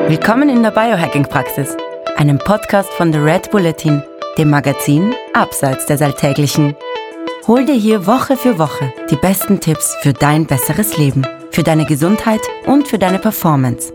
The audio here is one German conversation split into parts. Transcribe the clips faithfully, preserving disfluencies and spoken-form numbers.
Willkommen in der Biohacking-Praxis, einem Podcast von The Red Bulletin, dem Magazin Abseits des Alltäglichen. Hol dir hier Woche für Woche die besten Tipps für dein besseres Leben, für deine Gesundheit und für deine Performance.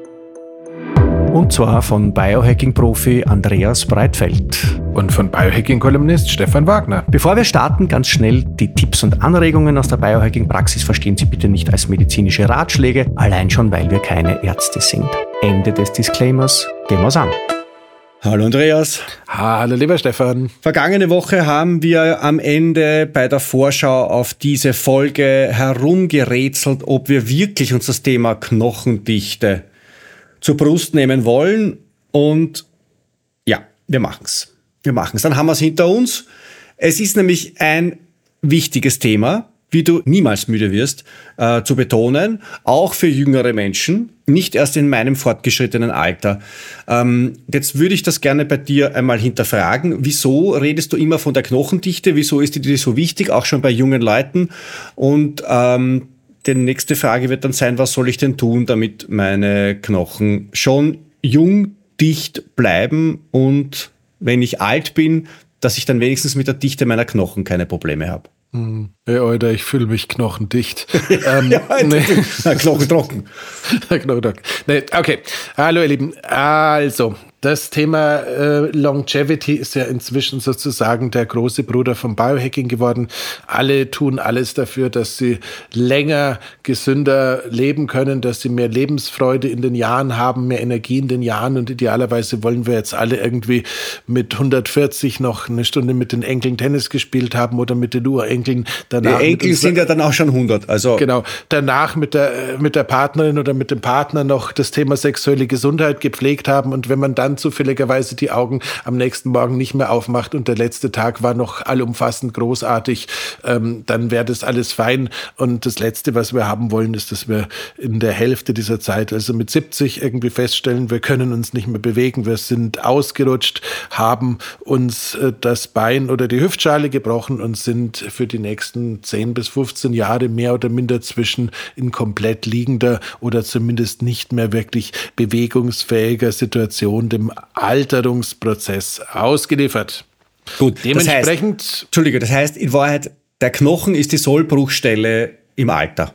Und zwar von Biohacking-Profi Andreas Breitfeld. Und von Biohacking-Kolumnist Stefan Wagner. Bevor wir starten, ganz schnell die Tipps und Anregungen aus der Biohacking-Praxis verstehen Sie bitte nicht als medizinische Ratschläge, allein schon, weil wir keine Ärzte sind. Ende des Disclaimers, gehen wir's an. Hallo Andreas. Hallo lieber Stefan. Vergangene Woche haben wir am Ende bei der Vorschau auf diese Folge herumgerätselt, ob wir wirklich uns das Thema Knochendichte zur Brust nehmen wollen. Und ja, wir machen's. Wir machen's. Dann haben wir es hinter uns. Es ist nämlich ein wichtiges Thema, wie du niemals müde wirst, äh, zu betonen, auch für jüngere Menschen, nicht erst in meinem fortgeschrittenen Alter. Ähm, jetzt würde ich das gerne bei dir einmal hinterfragen. Wieso redest du immer von der Knochendichte? Wieso ist die dir so wichtig, auch schon bei jungen Leuten? Und ähm, die nächste Frage wird dann sein, was soll ich denn tun, damit meine Knochen schon jung, dicht bleiben und wenn ich alt bin, dass ich dann wenigstens mit der Dichte meiner Knochen keine Probleme habe. Hey, Alter, ich fühle mich knochendicht. ähm, ja, nee. Na, knochentrocken. knochentrocken. Nee, okay, hallo ihr Lieben. Also, das Thema äh, Longevity ist ja inzwischen sozusagen der große Bruder vom Biohacking geworden. Alle tun alles dafür, dass sie länger, gesünder leben können, dass sie mehr Lebensfreude in den Jahren haben, mehr Energie in den Jahren und idealerweise wollen wir jetzt alle irgendwie mit hundertvierzig noch eine Stunde mit den Enkeln Tennis gespielt haben oder mit den Urenkeln. Danach die Enkel sind ja dann auch schon hundert. Also genau, danach mit der, mit der Partnerin oder mit dem Partner noch das Thema sexuelle Gesundheit gepflegt haben und wenn man dann zufälligerweise die Augen am nächsten Morgen nicht mehr aufmacht und der letzte Tag war noch allumfassend großartig, ähm, dann wäre das alles fein. Und das Letzte, was wir haben wollen, ist, dass wir in der Hälfte dieser Zeit, also mit siebzig, irgendwie feststellen, wir können uns nicht mehr bewegen, wir sind ausgerutscht, haben uns äh, das Bein oder die Hüftschale gebrochen und sind für die nächsten zehn bis fünfzehn Jahre mehr oder minder zwischen in komplett liegender oder zumindest nicht mehr wirklich bewegungsfähiger Situation, dem Alterungsprozess ausgeliefert. Gut, dementsprechend. Das heißt, Entschuldige, das heißt in Wahrheit, der Knochen ist die Sollbruchstelle im Alter.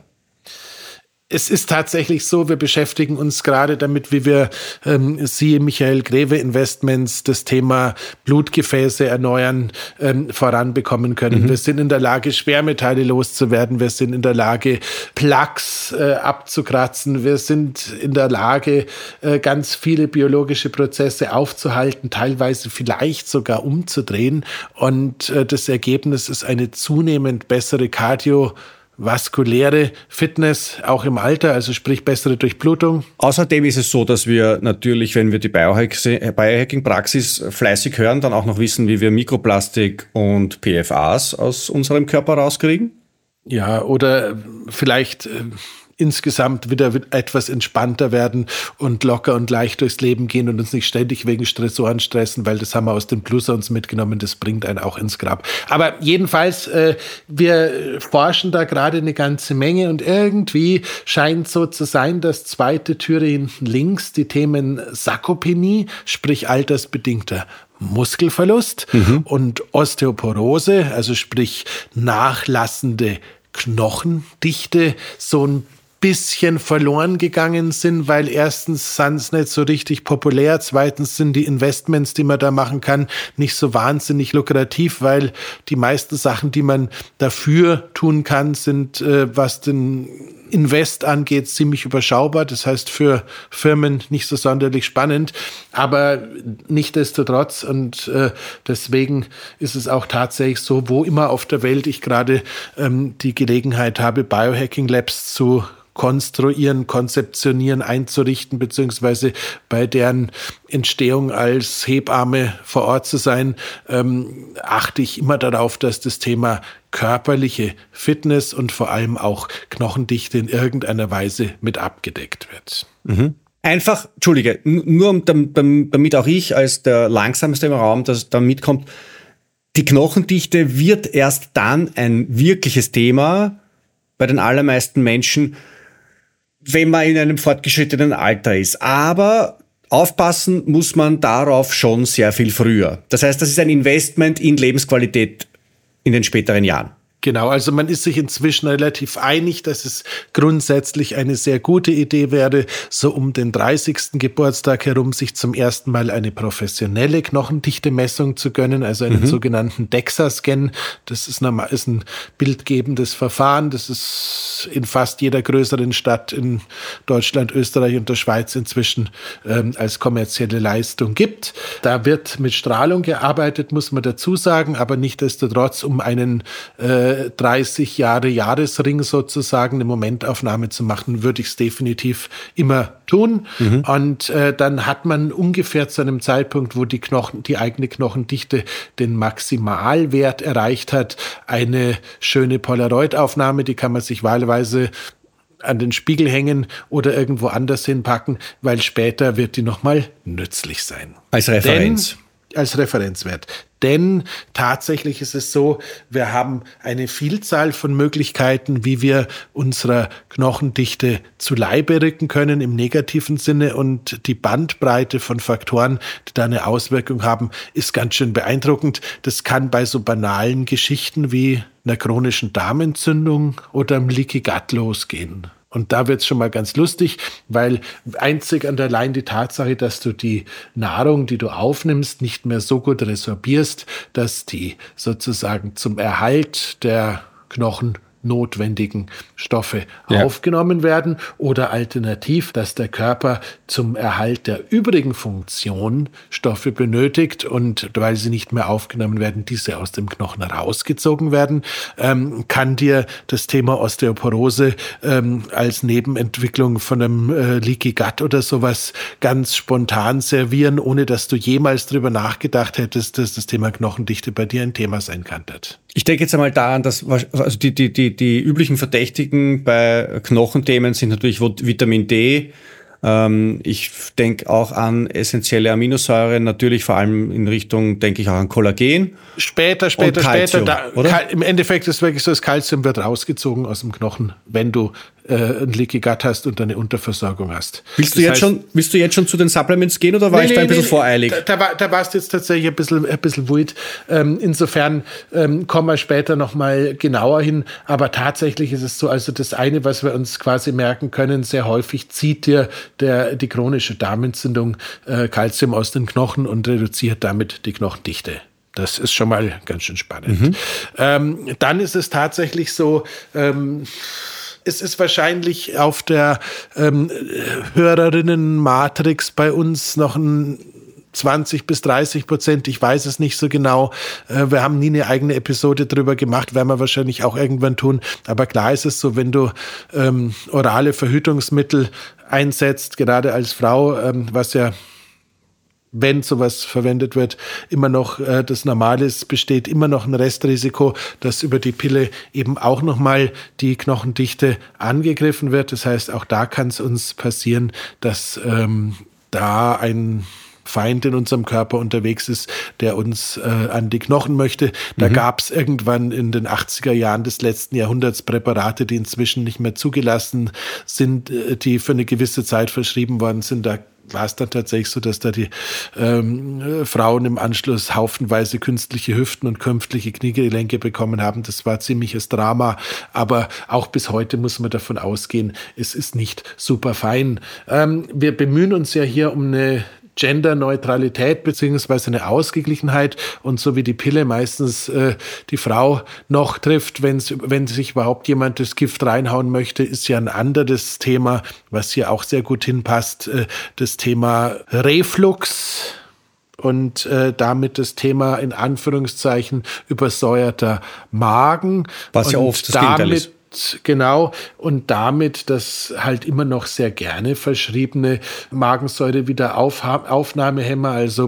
Es ist tatsächlich so, wir beschäftigen uns gerade damit, wie wir, ähm, siehe Michael Greve Investments, das Thema Blutgefäße erneuern, ähm, voranbekommen können. Mhm. Wir sind in der Lage, Schwermetalle loszuwerden. Wir sind in der Lage, Plaques äh, abzukratzen. Wir sind in der Lage, äh, ganz viele biologische Prozesse aufzuhalten, teilweise vielleicht sogar umzudrehen. Und äh, das Ergebnis ist eine zunehmend bessere Cardio- vaskuläre Fitness, auch im Alter, also sprich bessere Durchblutung. Außerdem ist es so, dass wir natürlich, wenn wir die Biohacking-Praxis fleißig hören, dann auch noch wissen, wie wir Mikroplastik und P F As aus unserem Körper rauskriegen. Ja, oder vielleicht äh, insgesamt wieder etwas entspannter werden und locker und leicht durchs Leben gehen und uns nicht ständig wegen Stressoren stressen, weil das haben wir aus den Plus-Ons mitgenommen, das bringt einen auch ins Grab. Aber jedenfalls, äh, wir forschen da gerade eine ganze Menge und irgendwie scheint so zu sein, dass zweite Türe hinten links die Themen Sarkopenie, sprich altersbedingter Muskelverlust mhm. und Osteoporose, also sprich nachlassende Knochendichte, so ein bisschen verloren gegangen sind, weil erstens sind es nicht so richtig populär, zweitens sind die Investments, die man da machen kann, nicht so wahnsinnig lukrativ, weil die meisten Sachen, die man dafür tun kann, sind, äh, was den Invest angeht, ziemlich überschaubar. Das heißt, für Firmen nicht so sonderlich spannend, aber nichtsdestotrotz und äh, deswegen ist es auch tatsächlich so, wo immer auf der Welt ich gerade ähm, die Gelegenheit habe, Biohacking Labs zu konstruieren, konzeptionieren, einzurichten, beziehungsweise bei deren Entstehung als Hebamme vor Ort zu sein, ähm, achte ich immer darauf, dass das Thema körperliche Fitness und vor allem auch Knochendichte in irgendeiner Weise mit abgedeckt wird. Mhm. Einfach, Entschuldige, nur damit auch ich als der Langsamste im Raum das da mitkommt, die Knochendichte wird erst dann ein wirkliches Thema bei den allermeisten Menschen, wenn man in einem fortgeschrittenen Alter ist. Aber aufpassen muss man darauf schon sehr viel früher. Das heißt, das ist ein Investment in Lebensqualität in den späteren Jahren. Genau, also man ist sich inzwischen relativ einig, dass es grundsätzlich eine sehr gute Idee wäre, so um den dreißigsten Geburtstag herum sich zum ersten Mal eine professionelle Knochendichte-Messung zu gönnen, also einen mhm. sogenannten DEXA-Scan. Das ist, normal, ist ein bildgebendes Verfahren, das es in fast jeder größeren Stadt in Deutschland, Österreich und der Schweiz inzwischen ähm, als kommerzielle Leistung gibt. Da wird mit Strahlung gearbeitet, muss man dazu sagen, aber nichtsdestotrotz um einen äh, dreißig Jahre Jahresring sozusagen eine Momentaufnahme zu machen, würde ich es definitiv immer tun. Mhm. Und äh, dann hat man ungefähr zu einem Zeitpunkt, wo die Knochen, die eigene Knochendichte den Maximalwert erreicht hat, eine schöne Polaroid-Aufnahme, die kann man sich wahlweise an den Spiegel hängen oder irgendwo anders hinpacken, weil später wird die nochmal nützlich sein. Als Referenz. Denn, als Referenzwert. Denn tatsächlich ist es so, wir haben eine Vielzahl von Möglichkeiten, wie wir unserer Knochendichte zu Leibe rücken können im negativen Sinne. Und die Bandbreite von Faktoren, die da eine Auswirkung haben, ist ganz schön beeindruckend. Das kann bei so banalen Geschichten wie einer chronischen Darmentzündung oder einem Leaky Gut losgehen. Und da wird's schon mal ganz lustig, weil einzig und allein die Tatsache, dass du die Nahrung, die du aufnimmst, nicht mehr so gut resorbierst, dass die sozusagen zum Erhalt der Knochen notwendigen Stoffe ja. aufgenommen werden oder alternativ, dass der Körper zum Erhalt der übrigen Funktion Stoffe benötigt und weil sie nicht mehr aufgenommen werden, diese aus dem Knochen rausgezogen werden, ähm, kann dir das Thema Osteoporose ähm, als Nebenentwicklung von einem äh, Leaky Gut oder sowas ganz spontan servieren, ohne dass du jemals drüber nachgedacht hättest, dass das Thema Knochendichte bei dir ein Thema sein kann. Ich denke jetzt einmal daran, dass also die, die, die, die üblichen Verdächtigen bei Knochenthemen sind natürlich Vitamin D. Ähm, ich denke auch an essentielle Aminosäuren, natürlich vor allem in Richtung, denke ich auch an Kollagen. Später, später, Calcium, später. Da, oder? Im Endeffekt ist es wirklich so, das Calcium wird rausgezogen aus dem Knochen, wenn du äh, ein Leaky Gut hast und eine Unterversorgung hast. Willst du, jetzt, heißt, schon, willst du jetzt schon zu den Supplements gehen oder war nee, ich da ein nee, bisschen nee, voreilig? Da, da, war, da warst du jetzt tatsächlich ein bisschen, ein bisschen wild. Ähm, insofern ähm, kommen wir später nochmal genauer hin. Aber tatsächlich ist es so, also das eine, was wir uns quasi merken können, sehr häufig zieht dir der, die chronische Darmentzündung äh, Calcium aus den Knochen und reduziert damit die Knochendichte. Das ist schon mal ganz schön spannend. Mhm. Ähm, dann ist es tatsächlich so, ähm, es ist wahrscheinlich auf der ähm, Hörerinnen-Matrix bei uns noch ein zwanzig bis dreißig Prozent, ich weiß es nicht so genau. Wir haben nie eine eigene Episode drüber gemacht, werden wir wahrscheinlich auch irgendwann tun. Aber klar ist es so, wenn du ähm, orale Verhütungsmittel einsetzt, gerade als Frau, ähm, was ja, wenn sowas verwendet wird, immer noch äh, das Normale ist, besteht immer noch ein Restrisiko, dass über die Pille eben auch nochmal die Knochendichte angegriffen wird. Das heißt, auch da kann es uns passieren, dass ähm, da ein Feind in unserem Körper unterwegs ist, der uns äh, an die Knochen möchte. Da mhm. gab es irgendwann in den achtziger Jahren des letzten Jahrhunderts Präparate, die inzwischen nicht mehr zugelassen sind, äh, die für eine gewisse Zeit verschrieben worden sind. Da war es dann tatsächlich so, dass da die ähm, Frauen im Anschluss haufenweise künstliche Hüften und künstliche Kniegelenke bekommen haben. Das war ziemliches Drama, aber auch bis heute muss man davon ausgehen, es ist nicht super fein. Ähm, wir bemühen uns ja hier um eine Genderneutralität beziehungsweise eine Ausgeglichenheit und so wie die Pille meistens äh, die Frau noch trifft, wenn's, wenn sich überhaupt jemand das Gift reinhauen möchte, ist ja ein anderes Thema, was hier auch sehr gut hinpasst, äh, das Thema Reflux und äh, damit das Thema in Anführungszeichen übersäuerter Magen. Was und ja oft das Gegenteil ist. Genau, und damit das halt immer noch sehr gerne verschriebene Magensäure-Wiederaufnahmehämmer, also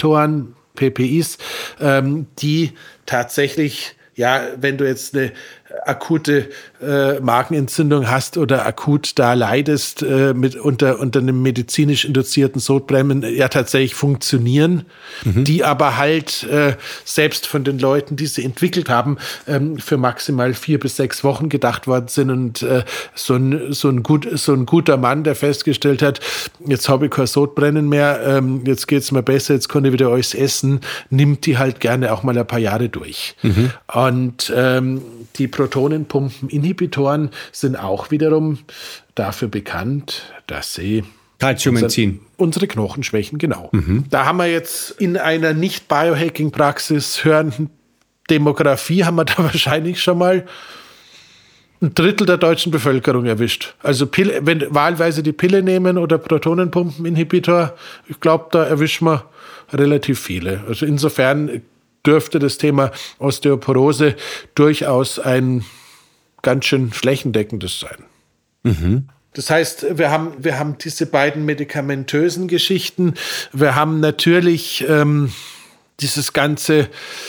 Protonenpumpeninhibitoren, P P Is, ähm, die tatsächlich, ja, wenn du jetzt eine akute äh, Magenentzündung hast oder akut da leidest äh, mit unter, unter einem medizinisch induzierten Sodbrennen, ja tatsächlich funktionieren, mhm. die aber halt äh, selbst von den Leuten, die sie entwickelt haben, ähm, für maximal vier bis sechs Wochen gedacht worden sind. Und äh, so, ein, so, ein gut, so ein guter Mann, der festgestellt hat, jetzt habe ich kein Sodbrennen mehr, ähm, jetzt geht's mir besser, jetzt kann ich wieder alles essen, nimmt die halt gerne auch mal ein paar Jahre durch. Mhm. Und ähm, die Protonenpumpeninhibitoren sind auch wiederum dafür bekannt, dass sie Calcium entziehen. Unsere Knochen schwächen, genau. Mhm. Da haben wir jetzt in einer Nicht-Biohacking-Praxis hörenden Demografie, haben wir da wahrscheinlich schon mal ein Drittel der deutschen Bevölkerung erwischt. Also Pille, wenn wahlweise die Pille nehmen oder Protonenpumpeninhibitor, ich glaube, da erwischen wir relativ viele. Also insofern dürfte das Thema Osteoporose durchaus ein ganz schön flächendeckendes sein. Mhm. Das heißt, wir haben, wir haben diese beiden medikamentösen Geschichten. Wir haben natürlich ähm, dieses ganze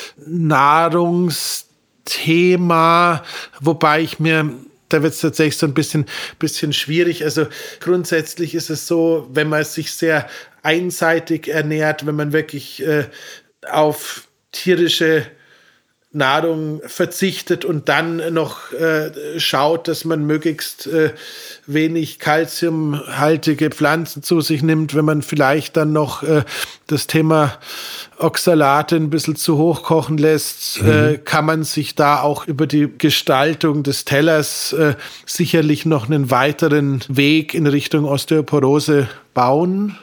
Nahrungsthema, wobei ich mir, da wird es tatsächlich so ein bisschen, bisschen schwierig. Also grundsätzlich ist es so, wenn man sich sehr einseitig ernährt, wenn man wirklich äh, auf tierische Nahrung verzichtet und dann noch äh, schaut, dass man möglichst äh, wenig kalziumhaltige Pflanzen zu sich nimmt, wenn man vielleicht dann noch äh, das Thema Oxalate ein bisschen zu hoch kochen lässt, mhm. äh, kann man sich da auch über die Gestaltung des Tellers äh, sicherlich noch einen weiteren Weg in Richtung Osteoporose bauen.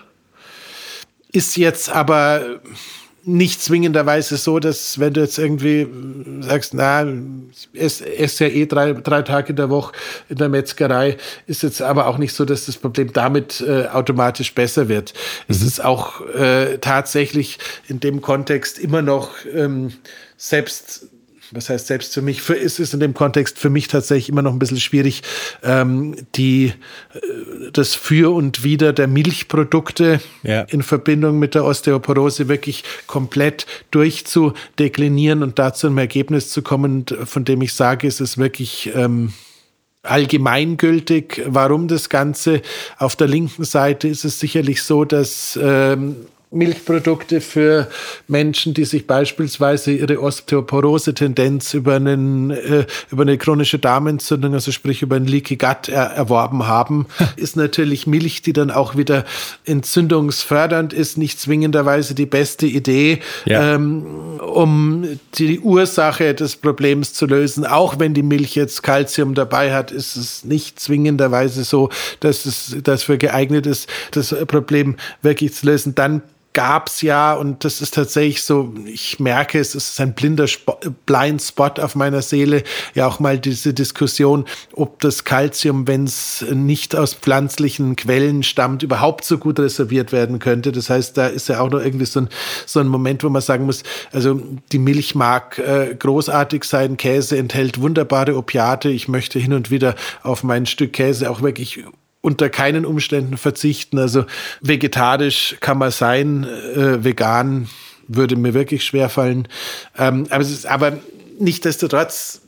Ist jetzt aber nicht zwingenderweise so, dass wenn du jetzt irgendwie sagst, na, es ist ja eh drei, drei Tage in der Woche in der Metzgerei, ist jetzt aber auch nicht so, dass das Problem damit äh, automatisch besser wird. Mhm. Es ist auch äh, tatsächlich in dem Kontext immer noch ähm, selbst Was heißt selbst für mich? Für, ist es in dem Kontext für mich tatsächlich immer noch ein bisschen schwierig, ähm, die, das Für und Wider der Milchprodukte ja. in Verbindung mit der Osteoporose wirklich komplett durchzudeklinieren und da zu einem Ergebnis zu kommen, von dem ich sage, es ist wirklich ähm, allgemeingültig. Warum das Ganze? Auf der linken Seite ist es sicherlich so, dass ähm, Milchprodukte für Menschen, die sich beispielsweise ihre Osteoporose-Tendenz über, einen, äh, über eine chronische Darmentzündung, also sprich über ein Leaky Gut er, erworben haben, ist natürlich Milch, die dann auch wieder entzündungsfördernd ist, nicht zwingenderweise die beste Idee, ja. ähm, um die Ursache des Problems zu lösen. Auch wenn die Milch jetzt Kalzium dabei hat, ist es nicht zwingenderweise so, dass es dafür geeignet ist, das Problem wirklich zu lösen. Dann gab's ja, und das ist tatsächlich so, ich merke, es ist ein blinder Sp- Blind Spot auf meiner Seele, ja auch mal diese Diskussion, ob das Kalzium, wenn es nicht aus pflanzlichen Quellen stammt, überhaupt so gut reserviert werden könnte. Das heißt, da ist ja auch noch irgendwie so ein, so ein Moment, wo man sagen muss, also die Milch mag äh, großartig sein, Käse enthält wunderbare Opiate, ich möchte hin und wieder auf mein Stück Käse auch wirklich unter keinen Umständen verzichten. Also vegetarisch kann man sein, äh, vegan würde mir wirklich schwerfallen. Ähm, aber es ist aber nichtsdestotrotz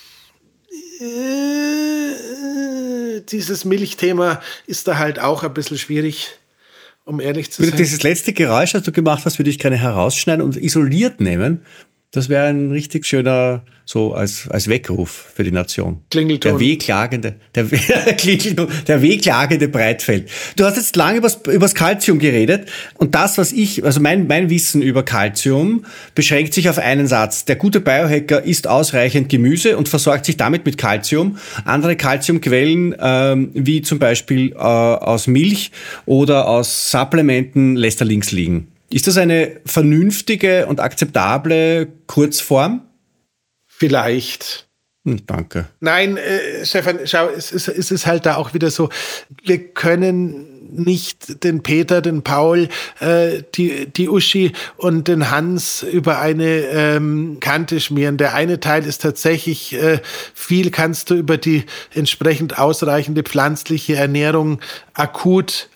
äh, dieses Milchthema ist da halt auch ein bisschen schwierig, um ehrlich zu sein. Dieses letzte Geräusch, das du gemacht hast, würde ich gerne herausschneiden und isoliert nehmen. Das wäre ein richtig schöner, so als, als Weckruf für die Nation. Klingelton. Der wehklagende, der, Klingelton, der wehklagende Breitfeld. Du hast jetzt lange übers, übers Calcium geredet und das, was ich, also mein, mein Wissen über Calcium beschränkt sich auf einen Satz. Der gute Biohacker isst ausreichend Gemüse und versorgt sich damit mit Calcium. Andere Calciumquellen, ähm, wie zum Beispiel äh, aus Milch oder aus Supplementen, lässt er links liegen. Ist das eine vernünftige und akzeptable Kurzform? Vielleicht. Hm, danke. Nein, äh, Stefan, schau, es ist, es ist halt da auch wieder so, wir können nicht den Peter, den Paul, äh, die, die Uschi und den Hans über eine ähm, Kante schmieren. Der eine Teil ist tatsächlich, äh, viel kannst du über die entsprechend ausreichende pflanzliche Ernährung akut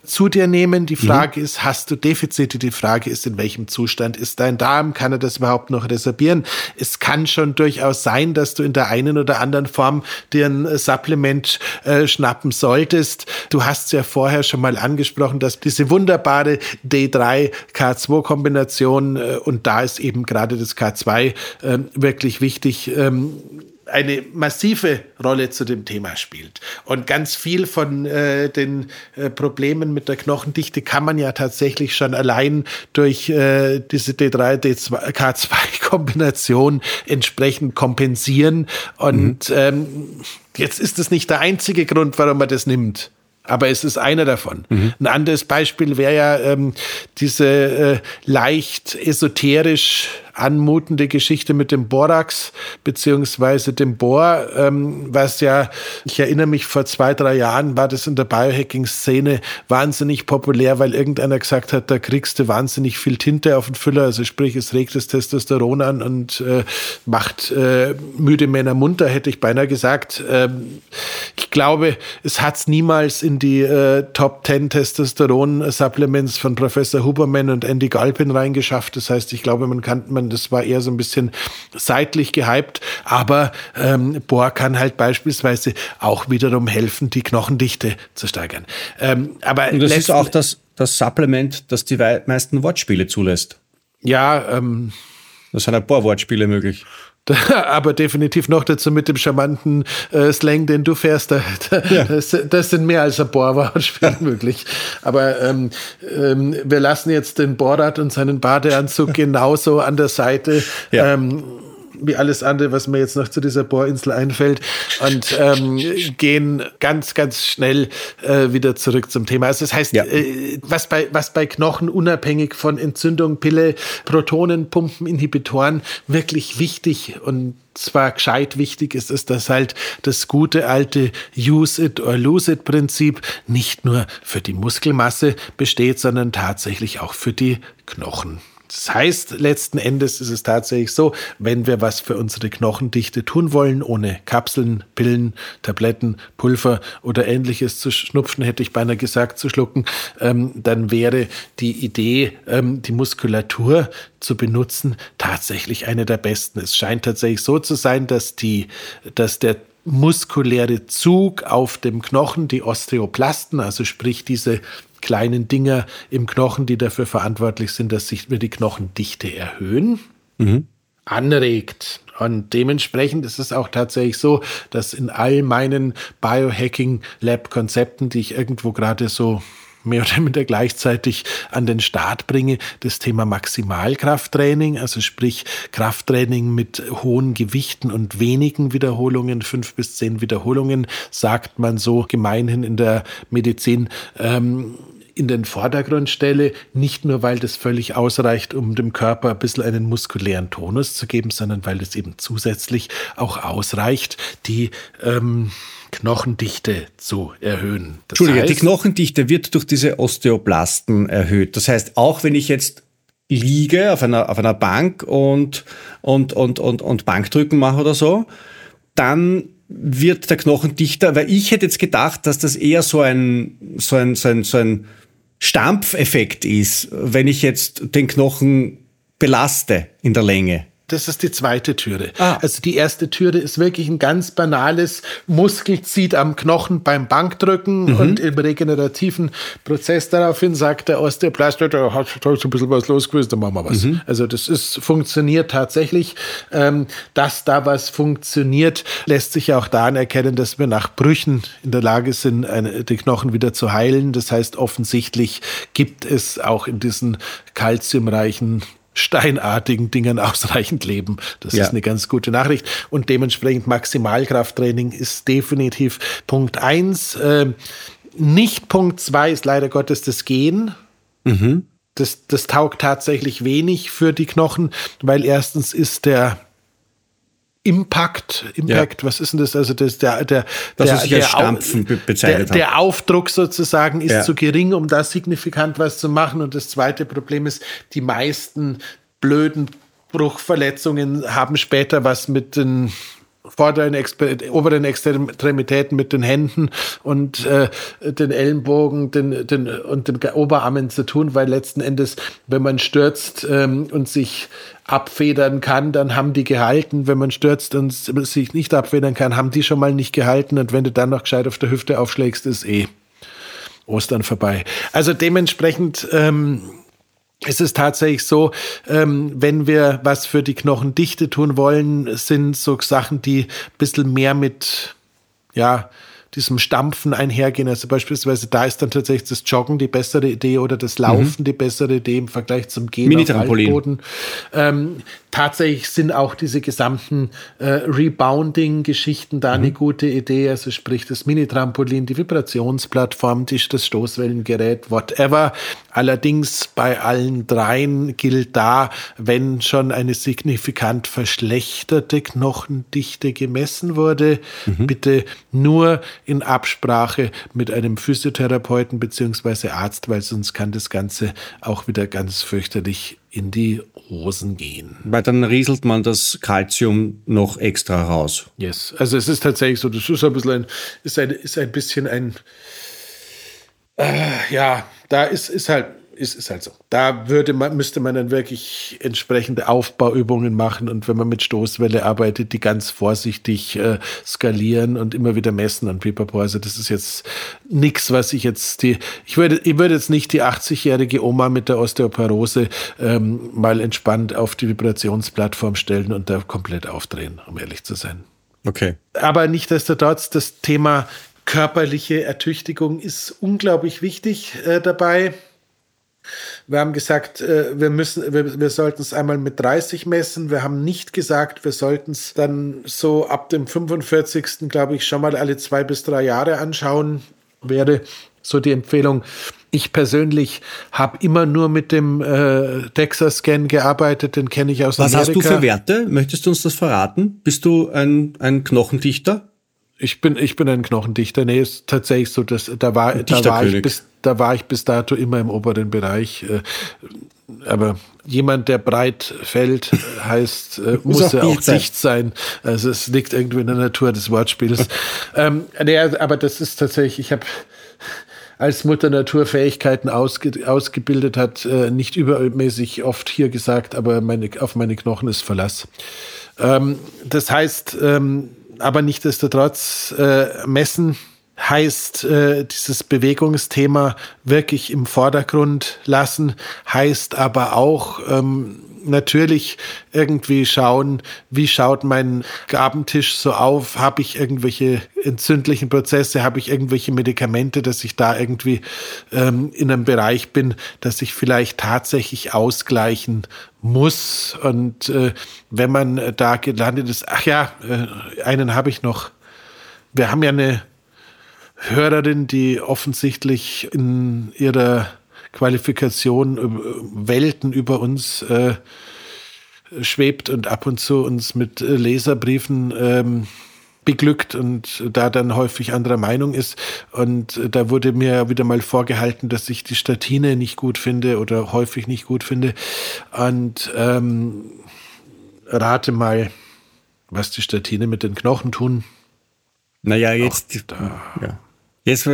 zu dir nehmen. Die Frage mhm. ist, hast du Defizite? Die Frage ist, in welchem Zustand ist dein Darm? Kann er das überhaupt noch resorbieren? Es kann schon durchaus sein, dass du in der einen oder anderen Form dir ein Supplement äh, schnappen solltest. Du hast es ja vorher schon mal angesprochen, dass diese wunderbare D drei K zwei Kombination äh, und da ist eben gerade das K zwei äh, wirklich wichtig, ähm, eine massive Rolle zu dem Thema spielt. Und ganz viel von äh, den äh, Problemen mit der Knochendichte kann man ja tatsächlich schon allein durch äh, diese D drei K zwei Kombination entsprechend kompensieren. Und mhm. ähm, jetzt ist das nicht der einzige Grund, warum man das nimmt. Aber es ist einer davon. Mhm. Ein anderes Beispiel wäre ja ähm, diese äh, leicht esoterisch anmutende Geschichte mit dem Borax beziehungsweise dem Bor, ähm, was ja, ich erinnere mich, vor zwei, drei Jahren war das in der Biohacking-Szene wahnsinnig populär, weil irgendeiner gesagt hat, da kriegst du wahnsinnig viel Tinte auf den Füller, also sprich, es regt das Testosteron an und äh, macht äh, müde Männer munter, hätte ich beinahe gesagt. Ähm, ich glaube, es hat es niemals in die äh, Top zehn Testosteron-Supplements von Professor Huberman und Andy Galpin reingeschafft. Das heißt, ich glaube, man kann, man, das war eher so ein bisschen seitlich gehypt, aber ähm, Bor kann halt beispielsweise auch wiederum helfen, die Knochendichte zu steigern. Ähm, aber und das ist auch das, das Supplement, das die meisten Wortspiele zulässt. Ja, ähm, das sind ein paar Wortspiele möglich. Aber definitiv noch dazu mit dem charmanten äh, Slang, den du fährst. Da, da, ja. das, das sind mehr als ein Bohrwortspiel möglich. Aber ähm, ähm, wir lassen jetzt den Borat und seinen Badeanzug genauso an der Seite. Ja. Ähm, wie alles andere, was mir jetzt noch zu dieser Bohrinsel einfällt, und ähm, gehen ganz, ganz schnell äh, wieder zurück zum Thema. Also das heißt, ja. äh, was bei was bei Knochen unabhängig von Entzündung, Pille, Protonenpumpen, Inhibitoren wirklich wichtig und zwar gescheit wichtig ist, ist, dass halt das gute alte Use it or lose it Prinzip nicht nur für die Muskelmasse besteht, sondern tatsächlich auch für die Knochen. Das heißt, letzten Endes ist es tatsächlich so, wenn wir was für unsere Knochendichte tun wollen, ohne Kapseln, Pillen, Tabletten, Pulver oder Ähnliches zu schnupfen, hätte ich beinahe gesagt, zu schlucken, ähm, dann wäre die Idee, ähm, die Muskulatur zu benutzen, tatsächlich eine der besten. Es scheint tatsächlich so zu sein, dass die, dass der muskuläre Zug auf dem Knochen, die Osteoplasten, also sprich diese kleinen Dinger im Knochen, die dafür verantwortlich sind, dass sich die Knochendichte erhöhen, mhm. anregt. Und dementsprechend ist es auch tatsächlich so, dass in all meinen Biohacking-Lab-Konzepten, die ich irgendwo gerade so mehr oder minder gleichzeitig an den Start bringe, das Thema Maximalkrafttraining, also sprich Krafttraining mit hohen Gewichten und wenigen Wiederholungen, fünf bis zehn Wiederholungen, sagt man so gemeinhin in der Medizin, ähm, in den Vordergrund stelle, nicht nur, weil das völlig ausreicht, um dem Körper ein bisschen einen muskulären Tonus zu geben, sondern weil es eben zusätzlich auch ausreicht, die ähm, Knochendichte zu erhöhen. Das Entschuldige, heißt, die Knochendichte wird durch diese Osteoplasten erhöht. Das heißt, auch wenn ich jetzt liege auf einer, auf einer Bank und, und, und, und, und Bankdrücken mache oder so, dann wird der Knochen dichter, weil ich hätte jetzt gedacht, dass das eher so ein, so ein, so ein, so ein Stampfeffekt ist, wenn ich jetzt den Knochen belaste in der Länge. Das ist die zweite Türe. Ah. Also die erste Türe ist wirklich ein ganz banales Muskelzieht am Knochen beim Bankdrücken mhm. und im regenerativen Prozess daraufhin sagt der Osteoplast, da hat so ein bisschen was los gewesen, da machen wir was. Mhm. Also das ist, funktioniert tatsächlich. Ähm, dass da was funktioniert, lässt sich ja auch daran erkennen, dass wir nach Brüchen in der Lage sind, eine, die Knochen wieder zu heilen. Das heißt, offensichtlich gibt es auch in diesen kalziumreichen steinartigen Dingen ausreichend Leben. Das ja. ist eine ganz gute Nachricht. Und dementsprechend Maximalkrafttraining ist definitiv Punkt eins. Ähm, nicht Punkt zwei ist leider Gottes das Gehen. Mhm. Das, das taugt tatsächlich wenig für die Knochen, weil erstens ist der Impact, Impact, ja. was ist denn das? Also das, der, der, das der, was ich der, als Stampfen be- bezeichnet der, der Aufdruck sozusagen ist ja. zu gering, um da signifikant was zu machen. Und das zweite Problem ist, die meisten blöden Bruchverletzungen haben später was mit den vorderen, Exper- oberen Extremitäten mit den Händen und äh, den Ellenbogen den, den, und den Oberarmen zu tun, weil letzten Endes, wenn man stürzt ähm, und sich abfedern kann, dann haben die gehalten. Wenn man stürzt und sich nicht abfedern kann, haben die schon mal nicht gehalten. Und wenn du dann noch gescheit auf der Hüfte aufschlägst, ist eh Ostern vorbei. Also dementsprechend ähm, ist es tatsächlich so, ähm, wenn wir was für die Knochendichte tun wollen, sind so Sachen, die ein bisschen mehr mit, ja, diesem Stampfen einhergehen. Also beispielsweise da ist dann tatsächlich das Joggen die bessere Idee oder das Laufen mhm. die bessere Idee im Vergleich zum Gehen auf Waldboden. Ähm, tatsächlich sind auch diese gesamten äh, Rebounding-Geschichten da mhm. eine gute Idee. Also sprich das Mini-Trampolin, die Vibrationsplattform, die, das Stoßwellengerät, whatever. Allerdings bei allen dreien gilt da, wenn schon eine signifikant verschlechterte Knochendichte gemessen wurde, mhm. bitte nur in Absprache mit einem Physiotherapeuten bzw. Arzt, weil sonst kann das Ganze auch wieder ganz fürchterlich in die Hosen gehen. Weil dann rieselt man das Kalzium noch extra raus. Yes, also es ist tatsächlich so, das ist ein bisschen ein, ist ein, ist ein bisschen ein, äh, ja, da ist, ist halt, Ist, ist halt so. Da würde man, müsste man dann wirklich entsprechende Aufbauübungen machen und wenn man mit Stoßwelle arbeitet, die ganz vorsichtig äh, skalieren und immer wieder messen an Pipapo. Also das ist jetzt nichts, was ich jetzt die, ich würde, ich würde jetzt nicht die achtzigjährige Oma mit der Osteoporose ähm, mal entspannt auf die Vibrationsplattform stellen und da komplett aufdrehen, um ehrlich zu sein. Okay. Aber nichtsdestotrotz, das Thema körperliche Ertüchtigung ist unglaublich wichtig äh, dabei. Wir haben gesagt, wir müssen, wir, wir sollten es einmal mit dreißig messen. Wir haben nicht gesagt, wir sollten es dann so ab dem fünfundvierzigsten glaube ich, schon mal alle zwei bis drei Jahre anschauen. Wäre so die Empfehlung. Ich persönlich habe immer nur mit dem äh, DEXA-Scan gearbeitet, den kenne ich aus Was Amerika. Was hast du für Werte? Möchtest du uns das verraten? Bist du ein, ein Knochendichter? Ich bin, ich bin ein Knochendichter. Nee, ist tatsächlich so, dass da war, da war ich bis, da war ich bis dato immer im oberen Bereich. Aber jemand, der breit fällt, heißt, muss, muss ja auch dicht sein. Also es liegt irgendwie in der Natur des Wortspiels. ähm, nee, aber das ist tatsächlich, ich habe als Mutter Natur Fähigkeiten ausge, ausgebildet hat, äh, nicht übermäßig oft hier gesagt, aber meine, auf meine Knochen ist Verlass. Ähm, das heißt, ähm, aber nichtsdestotrotz äh, messen heißt äh, dieses Bewegungsthema wirklich im Vordergrund lassen, heißt aber auch ähm, natürlich irgendwie schauen, wie schaut mein Gabentisch so auf, habe ich irgendwelche entzündlichen Prozesse, habe ich irgendwelche Medikamente, dass ich da irgendwie ähm, in einem Bereich bin, dass ich vielleicht tatsächlich ausgleichen muss. Und äh, wenn man da gelandet ist, ach ja, äh, einen habe ich noch. Wir haben ja eine Hörerin, die offensichtlich in ihrer Qualifikation Welten über uns äh, schwebt und ab und zu uns mit Leserbriefen ähm, beglückt und da dann häufig anderer Meinung ist. Und da wurde mir wieder mal vorgehalten, dass ich die Statine nicht gut finde oder häufig nicht gut finde. Und ähm, rate mal, was die Statine mit den Knochen tun. Naja, jetzt... Ja. Jetzt,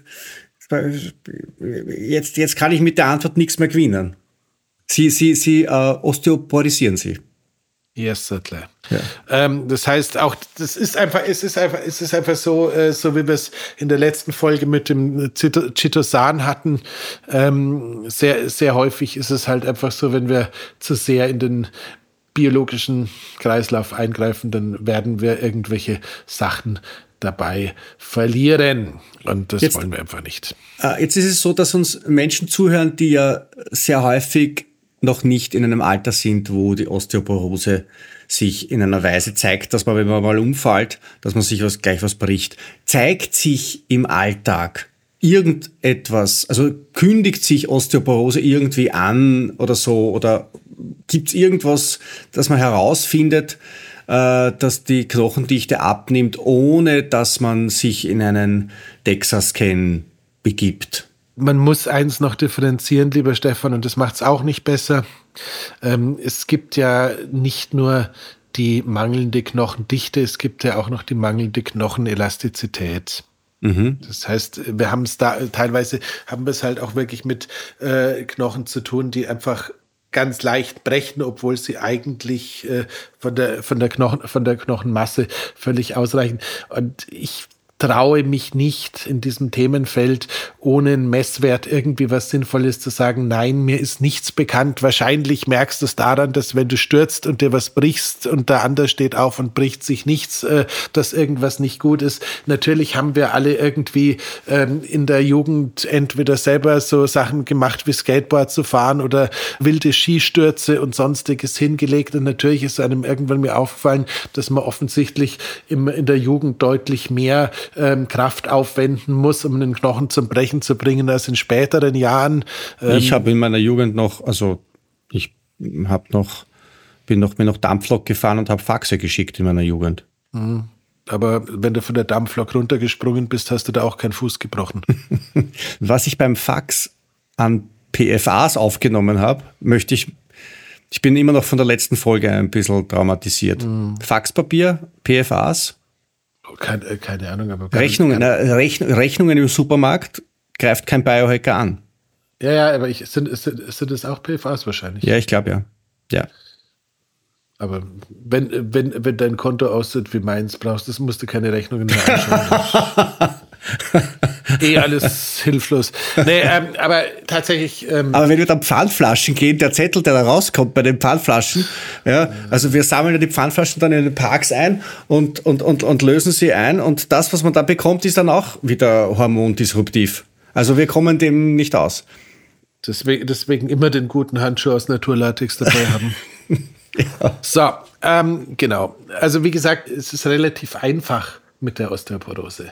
jetzt, jetzt kann ich mit der Antwort nichts mehr gewinnen. Sie, Sie, Sie äh, osteoporisieren sie. Yes, certainly. Ja. Ähm, das heißt auch, das ist einfach, es ist einfach, es ist einfach so, äh, so wie wir es in der letzten Folge mit dem Chitosan hatten. Ähm, sehr, sehr häufig ist es halt einfach so, wenn wir zu sehr in den biologischen Kreislauf eingreifen, dann werden wir irgendwelche Sachen dabei verlieren. Und das jetzt, wollen wir einfach nicht. Jetzt ist es so, dass uns Menschen zuhören, die ja sehr häufig noch nicht in einem Alter sind, wo die Osteoporose sich in einer Weise zeigt, dass man, wenn man mal umfällt, dass man sich was, gleich was bricht. Zeigt sich im Alltag irgendetwas, also kündigt sich Osteoporose irgendwie an oder so, oder gibt es irgendwas, das man herausfindet, dass die Knochendichte abnimmt, ohne dass man sich in einen DEXA-Scan begibt? Man muss eins noch differenzieren, lieber Stefan, und das macht es auch nicht besser. Ähm, es gibt ja nicht nur die mangelnde Knochendichte, es gibt ja auch noch die mangelnde Knochenelastizität. Mhm. Das heißt, wir haben es da, teilweise haben wir es halt auch wirklich mit äh, Knochen zu tun, die einfach ganz leicht brechen, obwohl sie eigentlich äh, von der, von der Knochen, von der Knochenmasse völlig ausreichen. Und ich traue mich nicht in diesem Themenfeld ohne einen Messwert irgendwie was Sinnvolles zu sagen, nein, mir ist nichts bekannt. Wahrscheinlich merkst du es daran, dass wenn du stürzt und dir was brichst und der andere steht auf und bricht sich nichts, äh, dass irgendwas nicht gut ist. Natürlich haben wir alle irgendwie ähm, in der Jugend entweder selber so Sachen gemacht wie Skateboard zu fahren oder wilde Skistürze und sonstiges hingelegt. Und natürlich ist einem irgendwann mir aufgefallen, dass man offensichtlich im, in der Jugend deutlich mehr Ähm, Kraft aufwenden muss, um einen Knochen zum Brechen zu bringen, als in späteren Jahren. Ähm ich habe in meiner Jugend noch, also ich habe noch, bin noch mir noch Dampflok gefahren und habe Faxe geschickt in meiner Jugend. Mhm. Aber wenn du von der Dampflok runtergesprungen bist, hast du da auch keinen Fuß gebrochen. Was ich beim Fax an P F As aufgenommen habe, möchte ich, ich bin immer noch von der letzten Folge ein bisschen traumatisiert. Mhm. Faxpapier, P F As, Keine, keine Ahnung, aber... Rechnungen, na, Rechn, Rechnungen im Supermarkt greift kein Biohacker an. Ja, ja, aber ich, sind, sind, sind das auch P F As wahrscheinlich? Ja, ich glaube ja. Ja. Aber wenn, wenn, wenn dein Konto aussieht wie meins, brauchst du, musst du keine Rechnungen mehr anschauen. eh alles hilflos. Nee, ähm, aber tatsächlich... Ähm aber wenn wir dann Pfandflaschen gehen, der Zettel, der da rauskommt bei den Pfandflaschen, ja, also wir sammeln ja die Pfandflaschen dann in den Parks ein und, und, und, und lösen sie ein und das, was man da bekommt, ist dann auch wieder hormondisruptiv. Also wir kommen dem nicht aus. Deswegen, deswegen immer den guten Handschuh aus Naturlatex dabei haben. Ja. So, ähm, genau. Also wie gesagt, es ist relativ einfach mit der Osteoporose.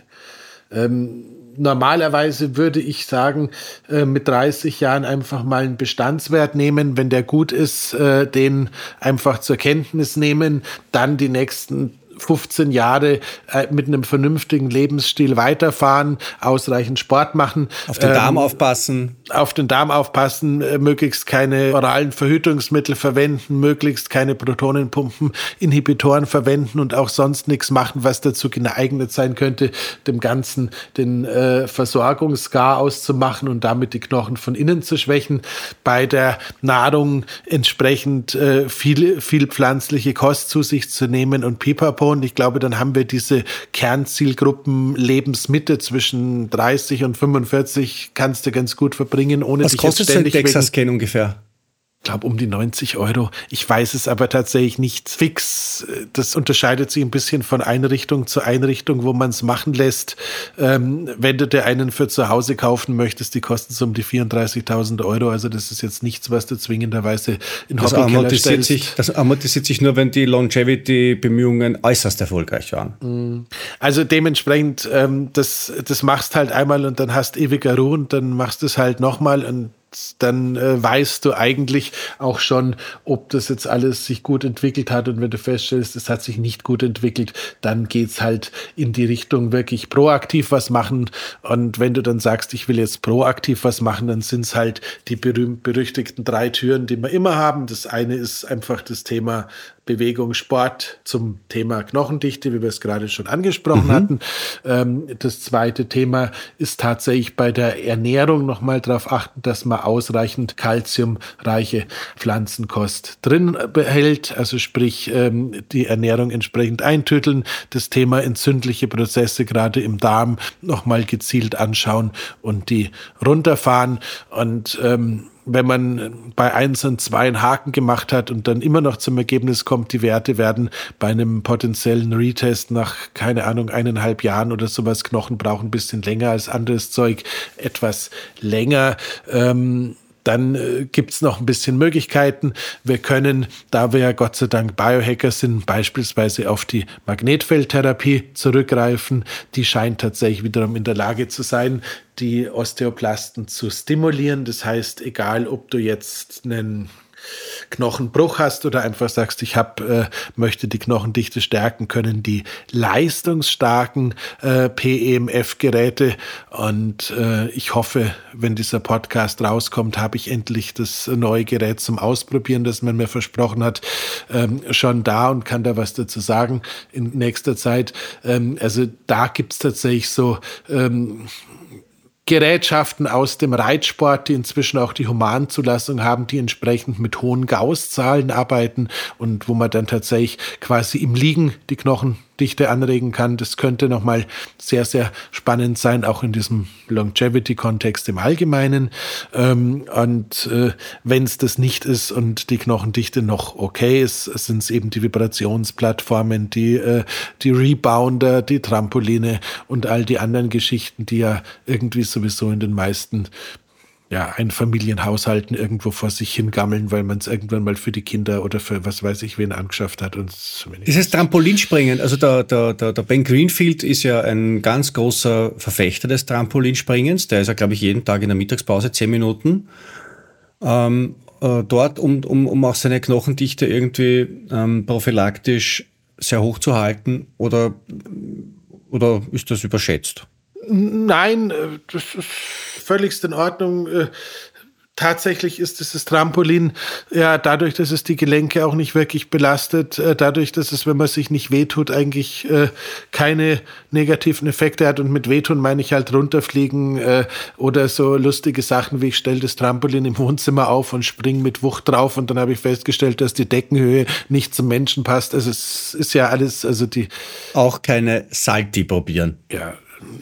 Ähm, normalerweise würde ich sagen, äh, mit dreißig Jahren einfach mal einen Bestandswert nehmen. Wenn der gut ist, äh, den einfach zur Kenntnis nehmen, dann die nächsten fünfzehn Jahre äh, mit einem vernünftigen Lebensstil weiterfahren, ausreichend Sport machen. Auf den ähm, Darm aufpassen. Auf den Darm aufpassen, äh, möglichst keine oralen Verhütungsmittel verwenden, möglichst keine Protonenpumpen, Inhibitoren verwenden und auch sonst nichts machen, was dazu geeignet sein könnte, dem Ganzen den äh, Versorgungsgar auszumachen und damit die Knochen von innen zu schwächen. Bei der Nahrung entsprechend äh, viel, viel pflanzliche Kost zu sich zu nehmen und Pipapo. Und ich glaube, dann haben wir diese Kernzielgruppen Lebensmitte zwischen dreißig und fünfundvierzig kannst du ganz gut verbringen, ohne Was dich kostet jetzt ständig ein Texas-Scan ungefähr? Ich glaube um die neunzig Euro. Ich weiß es aber tatsächlich nicht fix. Das unterscheidet sich ein bisschen von Einrichtung zu Einrichtung, wo man es machen lässt. Ähm, wenn du dir einen für zu Hause kaufen möchtest, die kosten so um die vierunddreißigtausend Euro. Also das ist jetzt nichts, was du zwingenderweise in Hobbykeller stellst. Sich, das amortisiert sich nur, wenn die Longevity-Bemühungen äußerst erfolgreich waren. Also dementsprechend, ähm, das, das machst halt einmal und dann hast ewiger Ruhe und dann machst du es halt nochmal und dann äh, weißt du eigentlich auch schon, ob das jetzt alles sich gut entwickelt hat. Und wenn du feststellst, es hat sich nicht gut entwickelt, dann geht's halt in die Richtung wirklich proaktiv was machen. Und wenn du dann sagst, ich will jetzt proaktiv was machen, dann sind's halt die berühmt-berüchtigten drei Türen, die wir immer haben. Das eine ist einfach das Thema Bewegung, Sport zum Thema Knochendichte, wie wir es gerade schon angesprochen mhm. hatten. Ähm, das zweite Thema ist tatsächlich bei der Ernährung nochmal darauf achten, dass man ausreichend kalziumreiche Pflanzenkost drin behält, also sprich ähm, die Ernährung entsprechend eintüteln, das Thema entzündliche Prozesse gerade im Darm nochmal gezielt anschauen und die runterfahren und ähm, wenn man bei eins und zwei einen Haken gemacht hat und dann immer noch zum Ergebnis kommt, die Werte werden bei einem potenziellen Retest nach, keine Ahnung, eineinhalb Jahren oder sowas, Knochen brauchen ein bisschen länger als anderes Zeug, etwas länger, ähm, dann äh, gibt's noch ein bisschen Möglichkeiten. Wir können, da wir ja Gott sei Dank Biohacker sind, beispielsweise auf die Magnetfeldtherapie zurückgreifen. Die scheint tatsächlich wiederum in der Lage zu sein, die Osteoplasten zu stimulieren. Das heißt, egal ob du jetzt einen Knochenbruch hast oder einfach sagst, ich hab, äh, möchte die Knochendichte stärken, können die leistungsstarken äh, P E M F-Geräte und äh, ich hoffe, wenn dieser Podcast rauskommt, habe ich endlich das neue Gerät zum Ausprobieren, das man mir versprochen hat, ähm, schon da und kann da was dazu sagen in nächster Zeit. Ähm, also da gibt's tatsächlich so ähm, Gerätschaften aus dem Reitsport, die inzwischen auch die Humanzulassung haben, die entsprechend mit hohen Gauss-Zahlen arbeiten und wo man dann tatsächlich quasi im Liegen die Knochendichte anregen kann. Das könnte nochmal sehr, sehr spannend sein, auch in diesem Longevity-Kontext im Allgemeinen. Und wenn es das nicht ist und die Knochendichte noch okay ist, sind es eben die Vibrationsplattformen, die, die Rebounder, die Trampoline und all die anderen Geschichten, die ja irgendwie sowieso in den meisten ja, Einfamilienhaushalten irgendwo vor sich hingammeln, weil man es irgendwann mal für die Kinder oder für was weiß ich wen angeschafft hat. Und dieses Trampolinspringen, also der, der, der, der Ben Greenfield ist ja ein ganz großer Verfechter des Trampolinspringens. Der ist ja, glaube ich, jeden Tag in der Mittagspause zehn Minuten ähm, äh, dort, um, um, um auch seine Knochendichte irgendwie ähm, prophylaktisch sehr hoch zu halten. Oder, oder ist das überschätzt? Nein, das ist völligst in Ordnung. Tatsächlich ist dieses Trampolin, ja, dadurch, dass es die Gelenke auch nicht wirklich belastet, dadurch, dass es, wenn man sich nicht wehtut, eigentlich äh, keine negativen Effekte hat. Und mit wehtun meine ich halt runterfliegen äh, oder so lustige Sachen wie ich stelle das Trampolin im Wohnzimmer auf und springe mit Wucht drauf und dann habe ich festgestellt, dass die Deckenhöhe nicht zum Menschen passt. Also es ist ja alles, also die... Auch keine Salti probieren. Ja,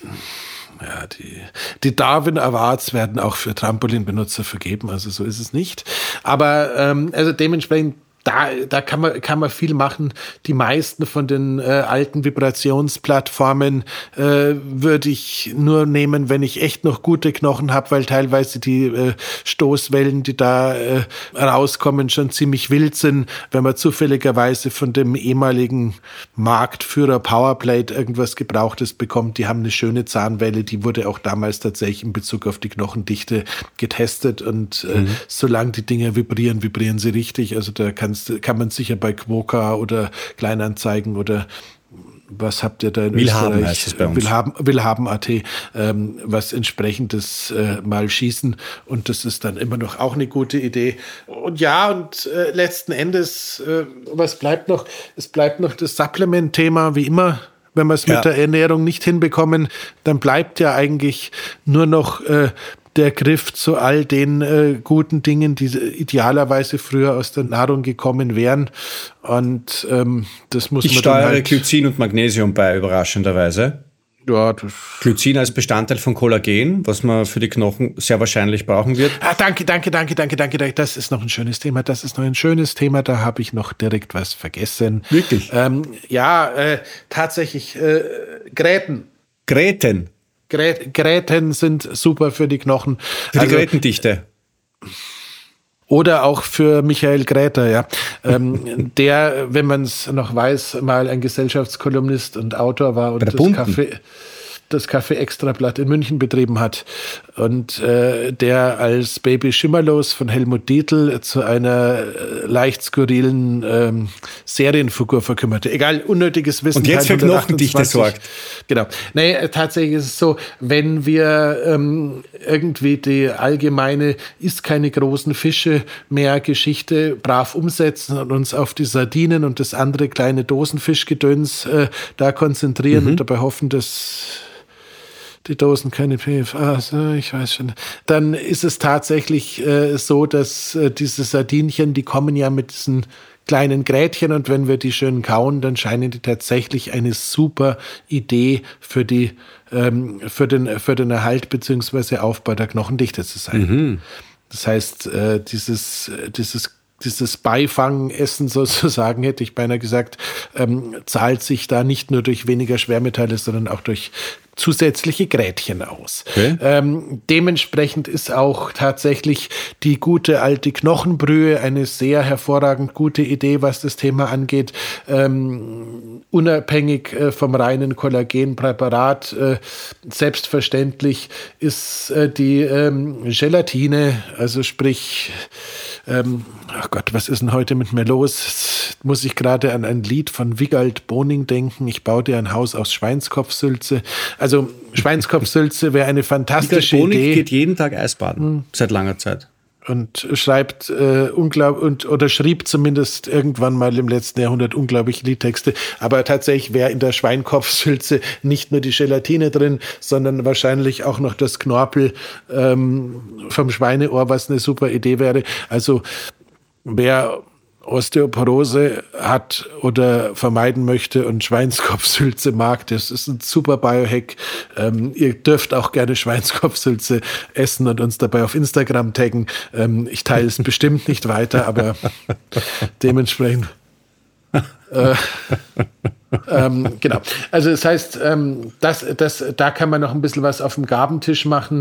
Ja, die, die Darwin Awards werden auch für Trampolinbenutzer vergeben, also so ist es nicht. Aber ähm, also dementsprechend, da, da kann man, kann man viel machen. Die meisten von den äh, alten Vibrationsplattformen äh, würde ich nur nehmen, wenn ich echt noch gute Knochen habe, weil teilweise die äh, Stoßwellen, die da äh, rauskommen, schon ziemlich wild sind. Wenn man zufälligerweise von dem ehemaligen Marktführer Powerplate irgendwas Gebrauchtes bekommt, die haben eine schöne Zahnwelle, die wurde auch damals tatsächlich in Bezug auf die Knochendichte getestet und äh, mhm. solange die Dinger vibrieren, vibrieren sie richtig. Also da kannst kann man sicher bei Quokka oder Kleinanzeigen oder was habt ihr da in Willhaben Österreich? Heißt es bei uns. Willhaben, Willhaben Punkt at, ähm, was entsprechendes äh, mal schießen und das ist dann immer noch auch eine gute Idee. Und ja, und äh, letzten Endes, äh, was bleibt noch? Es bleibt noch das Supplement-Thema, wie immer. Wenn wir es mit ja. der Ernährung nicht hinbekommen, dann bleibt ja eigentlich nur noch äh, der Griff zu all den äh, guten Dingen, die idealerweise früher aus der Nahrung gekommen wären. Und ähm, das muss ich man steuere dann halt Glycin und Magnesium bei, überraschenderweise. Ja, das Glycin als Bestandteil von Kollagen, was man für die Knochen sehr wahrscheinlich brauchen wird. Ah, danke, danke, danke, danke, danke, danke. Das ist noch ein schönes Thema. Das ist noch ein schönes Thema. Da habe ich noch direkt was vergessen. Wirklich? Ähm, ja, äh, tatsächlich äh, Gräten. Gräten? Grät, Gräten sind super für die Knochen. Für die also, Grätendichte. Oder auch für Michael Gräter, ja. ähm, der, wenn man es noch weiß, mal ein Gesellschaftskolumnist und Autor war und das Café, das Café Extrablatt in München betrieben hat. Und äh, der als Baby Schimmerlos von Helmut Dietl zu einer äh, leicht skurrilen ähm, Serienfigur verkümmerte. Egal, unnötiges Wissen. Und jetzt für Knochendichte sorgt. Genau. Nee, tatsächlich ist es so, wenn wir ähm, irgendwie die allgemeine isst keine großen Fische mehr Geschichte brav umsetzen und uns auf die Sardinen und das andere kleine Dosenfischgedöns äh, da konzentrieren mhm. und dabei hoffen, dass die Dosen keine P F A, ich weiß schon. Dann ist es tatsächlich äh, so, dass äh, diese Sardinchen, die kommen ja mit diesen kleinen Grätchen und wenn wir die schön kauen, dann scheinen die tatsächlich eine super Idee für die ähm, für den für den Erhalt bzw. Aufbau der Knochendichte zu sein. Mhm. Das heißt, äh, dieses dieses Dieses Beifangessen sozusagen, hätte ich beinahe gesagt, ähm, zahlt sich da nicht nur durch weniger Schwermetalle, sondern auch durch zusätzliche Grätchen aus. Okay. Ähm, dementsprechend ist auch tatsächlich die gute alte Knochenbrühe eine sehr hervorragend gute Idee, was das Thema angeht. Ähm, unabhängig äh, vom reinen Kollagenpräparat, äh, selbstverständlich ist äh, die ähm, Gelatine, also sprich, ähm, oh Gott, was ist denn heute mit mir los? Jetzt muss ich gerade an ein Lied von Wigald Boning denken. Ich baue dir ein Haus aus Schweinskopfsülze. Also Schweinskopfsülze wäre eine fantastische Wigald Boning Idee. geht jeden Tag Eisbaden, hm. seit langer Zeit. Und schreibt äh, unglaublich und oder schrieb zumindest irgendwann mal im letzten Jahrhundert unglaubliche Liedtexte. Aber tatsächlich wäre in der Schweinkopfsülze nicht nur die Gelatine drin, sondern wahrscheinlich auch noch das Knorpel ähm, vom Schweineohr, was eine super Idee wäre. Also wer Osteoporose hat oder vermeiden möchte und Schweinskopfsülze mag, das ist ein super Biohack. Ähm, ihr dürft auch gerne Schweinskopfsülze essen und uns dabei auf Instagram taggen. Ähm, ich teile es bestimmt nicht weiter, aber dementsprechend äh, ähm, genau. Also das heißt, ähm, das, das, da kann man noch ein bisschen was auf dem Gabentisch machen.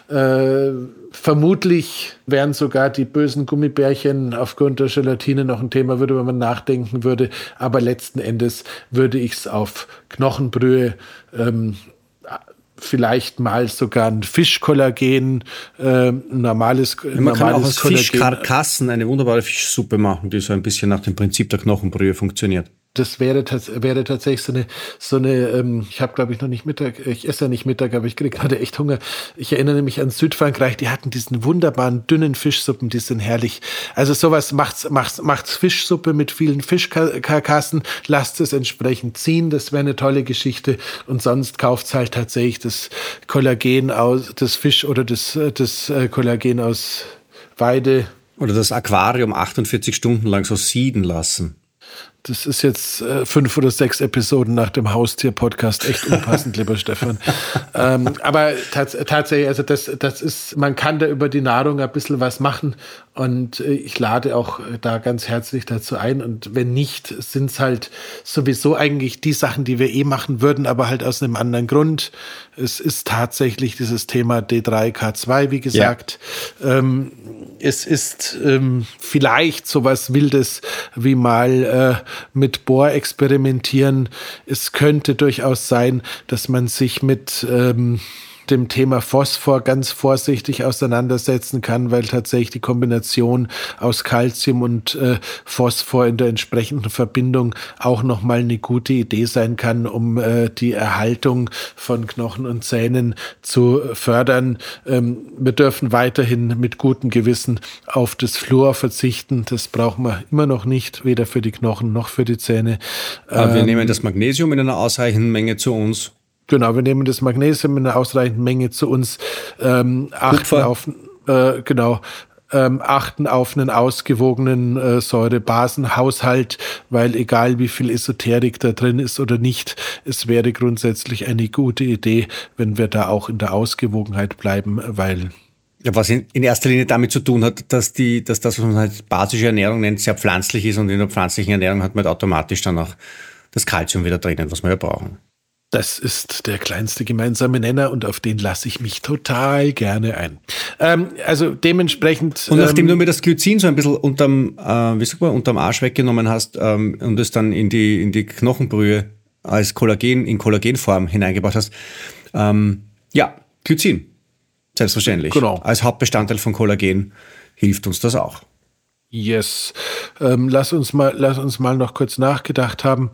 Äh, vermutlich wären sogar die bösen Gummibärchen aufgrund der Gelatine noch ein Thema, worüber man nachdenken würde. Aber letzten Endes würde ich es auf Knochenbrühe, ähm, vielleicht mal sogar ein Fischkollagen, äh, ein normales Kollagen. Man kann auch aus Fischkarkassen eine wunderbare Fischsuppe machen, die so ein bisschen nach dem Prinzip der Knochenbrühe funktioniert. Das wäre, wäre tatsächlich so eine, so eine ähm, ich habe, glaube ich, noch nicht Mittag, ich esse ja nicht Mittag, aber ich kriege gerade echt Hunger. Ich erinnere mich an Südfrankreich, die hatten diesen wunderbaren, dünnen Fischsuppen, die sind herrlich. Also sowas macht's, macht's, macht's Fischsuppe mit vielen Fischkarkassen, lasst es entsprechend ziehen, das wäre eine tolle Geschichte. Und sonst kauft's halt tatsächlich das Kollagen aus, das Fisch oder das, das Kollagen aus Weide. Oder das Aquarium achtundvierzig Stunden lang so sieden lassen. Das ist jetzt äh, fünf oder sechs Episoden nach dem Haustier-Podcast echt unpassend, lieber Stefan. Ähm, aber tats- tatsächlich, also das, das ist, man kann da über die Nahrung ein bisschen was machen und äh, ich lade auch da ganz herzlich dazu ein. Und wenn nicht, sind es halt sowieso eigentlich die Sachen, die wir eh machen würden, aber halt aus einem anderen Grund. Es ist tatsächlich dieses Thema D drei K zwei, wie gesagt. Ja. Ähm, es ist ähm, vielleicht sowas Wildes wie mal äh, mit Bohr experimentieren. Es könnte durchaus sein, dass man sich mit ähm, dem Thema Phosphor ganz vorsichtig auseinandersetzen kann, weil tatsächlich die Kombination aus Calcium und äh, Phosphor in der entsprechenden Verbindung auch nochmal eine gute Idee sein kann, um äh, die Erhaltung von Knochen und Zähnen zu fördern. Ähm, wir dürfen weiterhin mit gutem Gewissen auf das Fluor verzichten. Das brauchen wir immer noch nicht, weder für die Knochen noch für die Zähne. Aber ähm, wir nehmen das Ähm, Magnesium in einer ausreichenden Menge zu uns. Genau, wir nehmen das Magnesium in einer ausreichenden Menge zu uns, ähm, achten Kupfer. auf, äh, genau, ähm, achten auf einen ausgewogenen äh, Säure-Basen-Haushalt, weil egal wie viel Esoterik da drin ist oder nicht, es wäre grundsätzlich eine gute Idee, wenn wir da auch in der Ausgewogenheit bleiben, weil Ja, was in, in erster Linie damit zu tun hat, dass die, dass das, was man halt basische Ernährung nennt, sehr pflanzlich ist und in der pflanzlichen Ernährung hat man halt automatisch dann auch das Kalzium wieder drinnen, was wir ja brauchen. Das ist der kleinste gemeinsame Nenner und auf den lasse ich mich total gerne ein. Ähm, also dementsprechend... Und nachdem ähm, du mir das Glycin so ein bisschen unterm, äh, wie sagt man, unterm Arsch weggenommen hast ähm, und es dann in die, in die Knochenbrühe als Kollagen, in Kollagenform hineingebracht hast, ähm, ja, Glycin, selbstverständlich. Genau. Als Hauptbestandteil von Kollagen hilft uns das auch. Yes. Ähm, lass uns mal, lass uns mal noch kurz nachgedacht haben.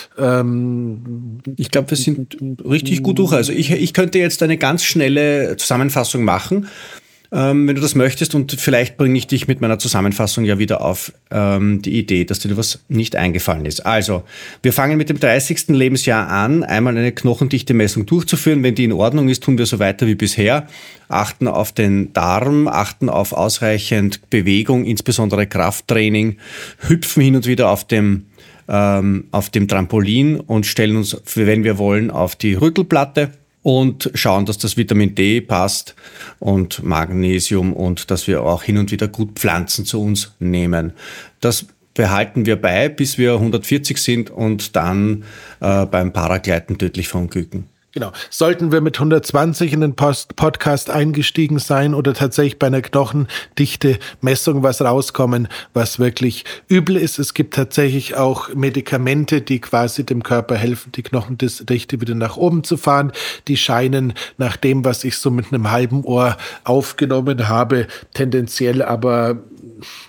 Ähm, ich glaube, wir sind richtig gut durch. Also ich, ich könnte jetzt eine ganz schnelle Zusammenfassung machen, ähm, wenn du das möchtest. Und vielleicht bringe ich dich mit meiner Zusammenfassung ja wieder auf ähm, die Idee, dass dir was nicht eingefallen ist. Also, wir fangen mit dem dreißigsten Lebensjahr an, einmal eine Knochendichte-Messung durchzuführen. Wenn die in Ordnung ist, tun wir so weiter wie bisher. Achten auf den Darm, achten auf ausreichend Bewegung, insbesondere Krafttraining, hüpfen hin und wieder auf dem, ähm, auf dem Trampolin und stellen uns, wenn wir wollen, auf die Rüttelplatte und schauen, dass das Vitamin D passt und Magnesium und dass wir auch hin und wieder gut Pflanzen zu uns nehmen. Das behalten wir bei, bis wir hundertvierzig sind und dann äh, beim Paragleiten tödlich verunglücken. Genau. Sollten wir mit hundertzwanzig in den Post- Podcast eingestiegen sein oder tatsächlich bei einer Knochendichte-Messung was rauskommen, was wirklich übel ist. Es gibt tatsächlich auch Medikamente, die quasi dem Körper helfen, die Knochendichte wieder nach oben zu fahren. Die scheinen nach dem, was ich so mit einem halben Ohr aufgenommen habe, tendenziell aber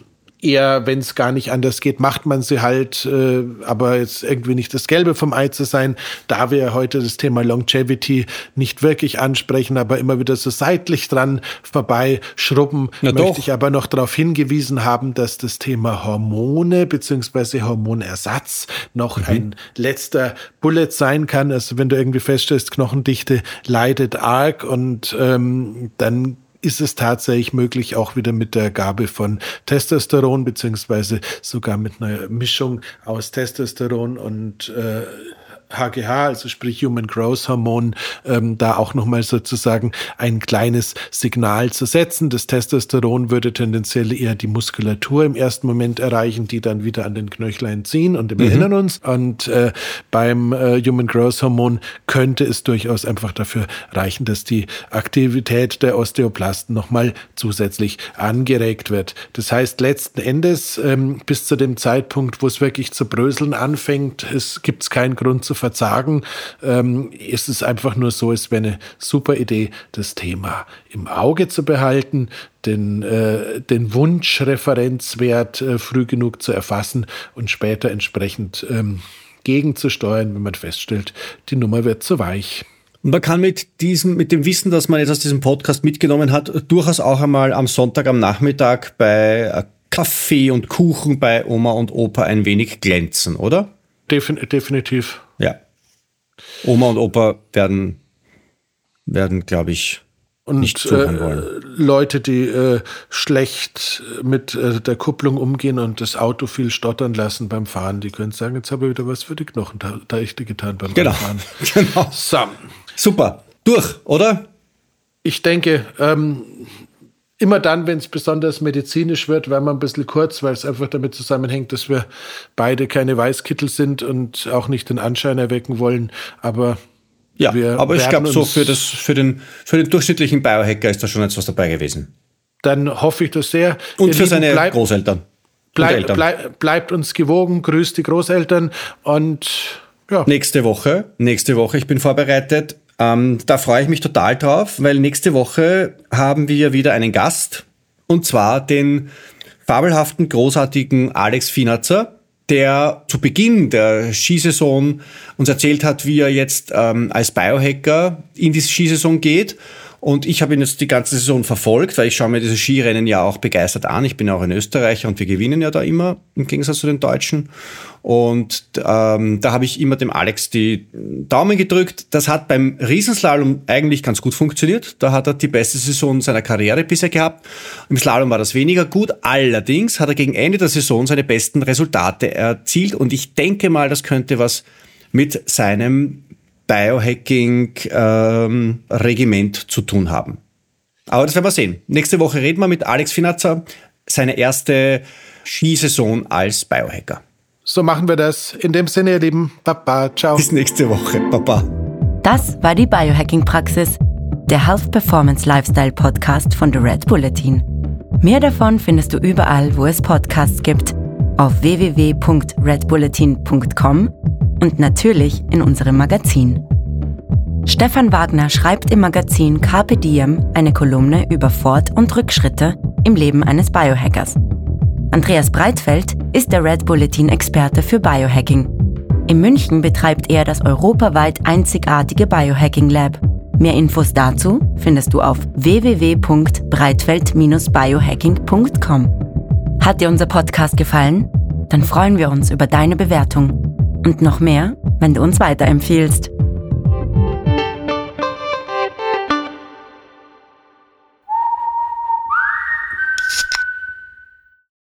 eher, wenn es gar nicht anders geht, macht man sie halt, äh, aber jetzt irgendwie nicht das Gelbe vom Ei zu sein. Da wir heute das Thema Longevity nicht wirklich ansprechen, aber immer wieder so seitlich dran vorbei schrubben, Na möchte doch. ich aber noch darauf hingewiesen haben, dass das Thema Hormone bzw. Hormonersatz noch mhm. ein letzter Bullet sein kann. Also wenn du irgendwie feststellst, Knochendichte leidet arg und ähm, dann ist es tatsächlich möglich, auch wieder mit der Gabe von Testosteron, beziehungsweise sogar mit einer Mischung aus Testosteron und äh, H G H, also sprich Human Growth Hormone, ähm, da auch nochmal sozusagen ein kleines Signal zu setzen. Das Testosteron würde tendenziell eher die Muskulatur im ersten Moment erreichen, die dann wieder an den Knöchlein ziehen, und wir mhm. erinnern uns. Und äh, beim äh, Human Growth Hormone könnte es durchaus einfach dafür reichen, dass die Aktivität der Osteoplasten nochmal zusätzlich angeregt wird. Das heißt, letzten Endes, ähm, bis zu dem Zeitpunkt, wo es wirklich zu bröseln anfängt, es gibt es keinen Grund zu verzagen. Ähm, ist es einfach nur so, es wäre eine super Idee, das Thema im Auge zu behalten, den, äh, den Wunschreferenzwert äh, früh genug zu erfassen und später entsprechend ähm, gegenzusteuern, wenn man feststellt, die Nummer wird zu weich. Und man kann mit diesem, mit dem Wissen, das man jetzt aus diesem Podcast mitgenommen hat, durchaus auch einmal am Sonntag am Nachmittag bei Kaffee und Kuchen bei Oma und Opa ein wenig glänzen, oder? Defin- definitiv. Ja. Oma und Opa werden, werden, glaube ich, und nicht zuhören wollen. Äh, Leute, die äh, schlecht mit äh, der Kupplung umgehen und das Auto viel stottern lassen beim Fahren, die können sagen, jetzt habe ich wieder was für die Knochen da, da ich die getan beim genau. Fahren. Genau. So. Super. Durch, oder? Ich denke, ähm, immer dann, wenn es besonders medizinisch wird, werden wir ein bisschen kurz, weil es einfach damit zusammenhängt, dass wir beide keine Weißkittel sind und auch nicht den Anschein erwecken wollen. Aber ja, wir aber ich glaube, so für, das, uns- für, den, für den durchschnittlichen Biohacker ist da schon etwas dabei gewesen. dann hoffe ich das sehr. Und Ihr für Lieben, seine bleib- Großeltern. und Bleib, Eltern. bleib, bleibt uns gewogen, grüßt die Großeltern und ja. Nächste Woche, nächste Woche, ich bin vorbereitet. Ähm, da freue ich mich total drauf, weil nächste Woche haben wir wieder einen Gast, und zwar den fabelhaften, großartigen Alex Finatzer, der zu Beginn der Skisaison uns erzählt hat, wie er jetzt ähm, als Biohacker in die Skisaison geht. Und ich habe ihn jetzt die ganze Saison verfolgt, weil ich schaue mir diese Skirennen ja auch begeistert an. Ich bin ja auch ein Österreicher und wir gewinnen ja da immer, im Gegensatz zu den Deutschen. Und ähm, da habe ich immer dem Alex die Daumen gedrückt. Das hat beim Riesenslalom eigentlich ganz gut funktioniert. Da hat er die beste Saison seiner Karriere bisher gehabt. Im Slalom war das weniger gut. Allerdings hat er gegen Ende der Saison seine besten Resultate erzielt. Und ich denke mal, das könnte was mit seinem Biohacking-Regiment ähm, zu tun haben. Aber das werden wir sehen. Nächste Woche reden wir mit Alex Finatzer, seine erste Skisaison als Biohacker. So machen wir das. In dem Sinne, ihr Lieben, Baba, ciao. Bis nächste Woche. Baba. Das war die Biohacking-Praxis, der Health Performance Lifestyle Podcast von The Red Bulletin. Mehr davon findest du überall, wo es Podcasts gibt, auf w w w punkt red bulletin punkt com und natürlich in unserem Magazin. Stefan Wagner schreibt im Magazin Carpe Diem eine Kolumne über Fort- und Rückschritte im Leben eines Biohackers. Andreas Breitfeld ist der Red Bulletin-Experte für Biohacking. In München betreibt er das europaweit einzigartige Biohacking Lab. Mehr Infos dazu findest du auf w w w punkt breitfeld dash biohacking punkt com. Hat dir unser Podcast gefallen? Dann freuen wir uns über deine Bewertung. Und noch mehr, wenn du uns weiterempfiehlst.